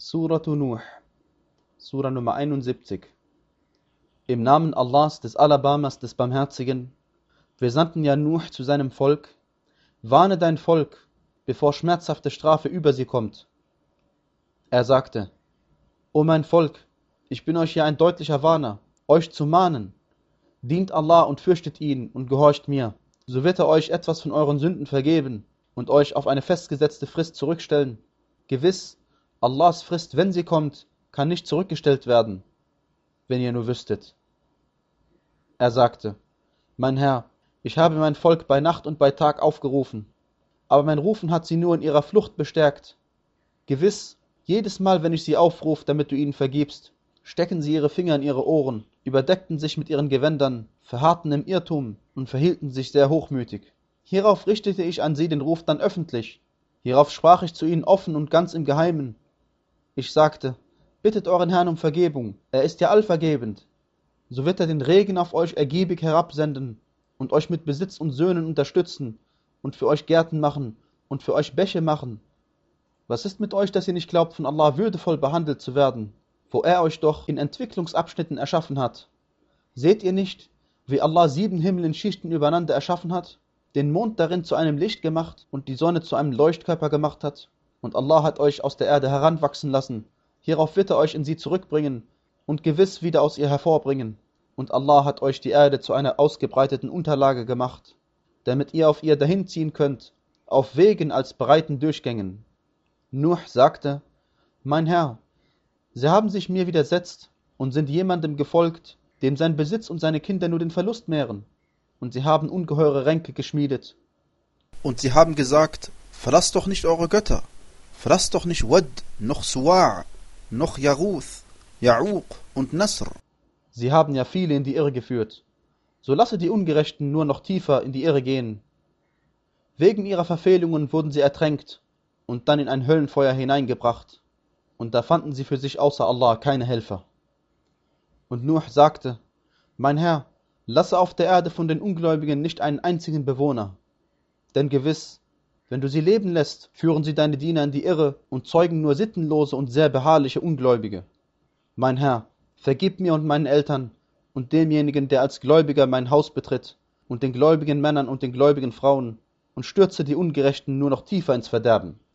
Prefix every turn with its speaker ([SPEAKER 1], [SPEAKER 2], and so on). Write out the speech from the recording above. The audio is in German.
[SPEAKER 1] Suratu Nuh, Sura Nummer 71. Im Namen Allahs, des Alabamas, des Barmherzigen. Wir sandten ja Nuh zu seinem Volk. Warne dein Volk, bevor schmerzhafte Strafe über sie kommt. Er sagte: O mein Volk, ich bin euch ja ein deutlicher Warner, euch zu mahnen. Dient Allah und fürchtet ihn und gehorcht mir. So wird er euch etwas von euren Sünden vergeben und euch auf eine festgesetzte Frist zurückstellen. Gewiss, Allahs Frist, wenn sie kommt, kann nicht zurückgestellt werden, wenn ihr nur wüsstet. Er sagte: Mein Herr, ich habe mein Volk bei Nacht und bei Tag aufgerufen, aber mein Rufen hat sie nur in ihrer Flucht bestärkt. Gewiss, jedes Mal, wenn ich sie aufrufe, damit du ihnen vergibst, stecken sie ihre Finger in ihre Ohren, überdeckten sich mit ihren Gewändern, verharrten im Irrtum und verhielten sich sehr hochmütig. Hierauf richtete ich an sie den Ruf dann öffentlich. Hierauf sprach ich zu ihnen offen und ganz im Geheimen. Ich sagte: Bittet euren Herrn um Vergebung, er ist ja allvergebend. So wird er den Regen auf euch ergiebig herabsenden und euch mit Besitz und Söhnen unterstützen und für euch Gärten machen und für euch Bäche machen. Was ist mit euch, dass ihr nicht glaubt, von Allah würdevoll behandelt zu werden, wo er euch doch in Entwicklungsabschnitten erschaffen hat? Seht ihr nicht, wie Allah 7 Himmel in Schichten übereinander erschaffen hat, den Mond darin zu einem Licht gemacht und die Sonne zu einem Leuchtkörper gemacht hat? Und Allah hat euch aus der Erde heranwachsen lassen, hierauf wird er euch in sie zurückbringen und gewiss wieder aus ihr hervorbringen. Und Allah hat euch die Erde zu einer ausgebreiteten Unterlage gemacht, damit ihr auf ihr dahinziehen könnt, auf Wegen als breiten Durchgängen. Nuh sagte: Mein Herr, sie haben sich mir widersetzt und sind jemandem gefolgt, dem sein Besitz und seine Kinder nur den Verlust mehren. Und sie haben ungeheure Ränke geschmiedet.
[SPEAKER 2] Und sie haben gesagt: Verlasst doch nicht eure Götter. Verlasst doch nicht Wad, noch Suwa', noch Yaruth, Ya'uq und Nasr.
[SPEAKER 1] Sie haben ja viele in die Irre geführt. So lasse die Ungerechten nur noch tiefer in die Irre gehen. Wegen ihrer Verfehlungen wurden sie ertränkt und dann in ein Höllenfeuer hineingebracht. Und da fanden sie für sich außer Allah keine Helfer. Und Nuh sagte: Mein Herr, lasse auf der Erde von den Ungläubigen nicht einen einzigen Bewohner. Denn gewiss, wenn du sie leben lässt, führen sie deine Diener in die Irre und zeugen nur sittenlose und sehr beharrliche Ungläubige. Mein Herr, vergib mir und meinen Eltern und demjenigen, der als Gläubiger mein Haus betritt, und den gläubigen Männern und den gläubigen Frauen, und stürze die Ungerechten nur noch tiefer ins Verderben.